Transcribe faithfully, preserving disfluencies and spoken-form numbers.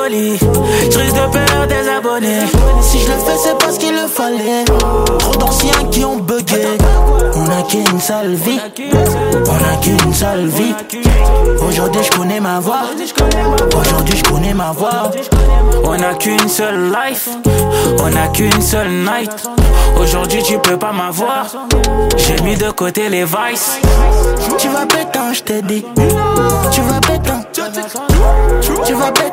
folie. Je risque de perdre des abonnés. Si je le fais, c'est parce qu'il le fallait. Trop d'anciens qui ont bugué. On a qu'une seule vie. On a qu'une seule vie. Aujourd'hui, je connais ma voix. Aujourd'hui, je connais ma voix. On a qu'une seule life. On a qu'une seule night. Aujourd'hui, tu peux pas m'avoir. J'ai mis de côté les vices. Tu vas péter, je t'ai dit. Tu vas péter. Tu vas péter.